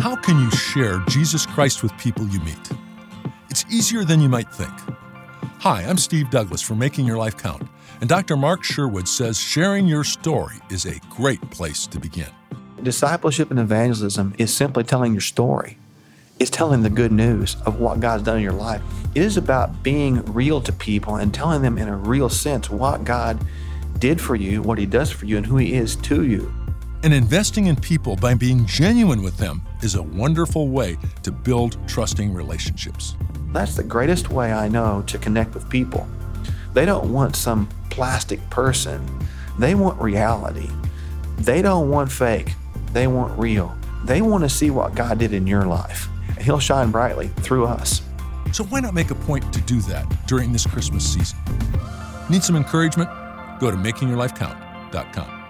How can you share Jesus Christ with people you meet? It's easier than you might think. Hi, I'm Steve Douglas from Making Your Life Count, and Dr. Mark Sherwood says sharing your story is a great place to begin. Discipleship and evangelism is simply telling your story. It's telling the good news of what God's done in your life. It is about being real to people and telling them in a real sense what God did for you, what He does for you, and who He is to you. And investing in people by being genuine with them is a wonderful way to build trusting relationships. That's the greatest way I know to connect with people. They don't want some plastic person. They want reality. They don't want fake. They want real. They want to see what God did in your life. And He'll shine brightly through us. So why not make a point to do that during this Christmas season? Need some encouragement? Go to makingyourlifecount.com.